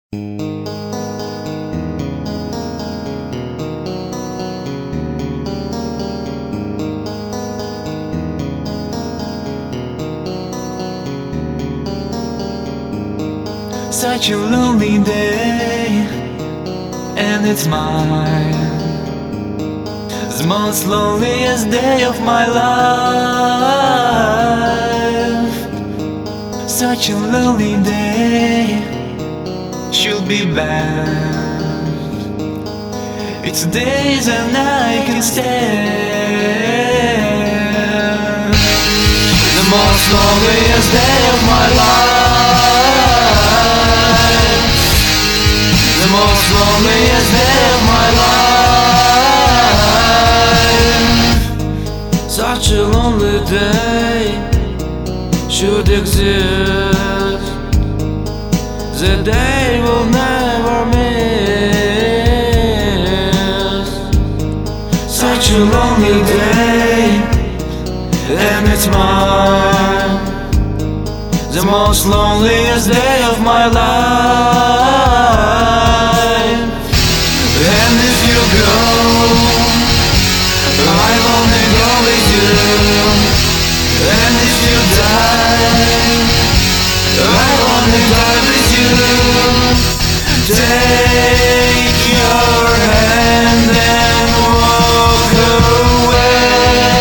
Such a lonely day, and it's mine, the most loneliest day of my life. Such a lonely day should be bad. It's days and I can stand. The most loneliest day of my life, the most loneliest day of my life. Such a lonely day should exist. The day will never miss. Such a lonely day, and it's mine, the most loneliest day of my life. And if you go, I'll only go with you. And if you die, I'll only die with you. Take your hand and walk away.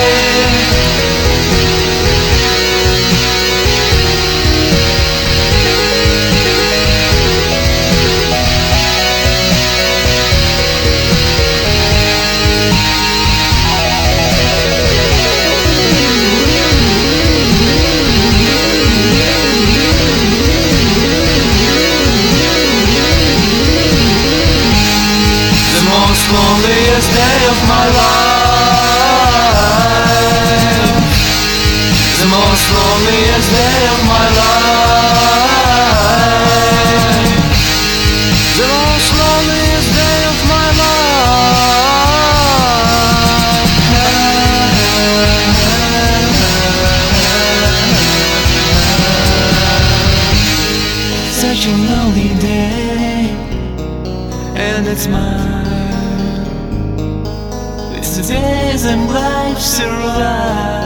Loneliest day of my life, the most loneliest day of my life, the most loneliest day of my life. Such a lonely day, and it's mine. Days and life survive.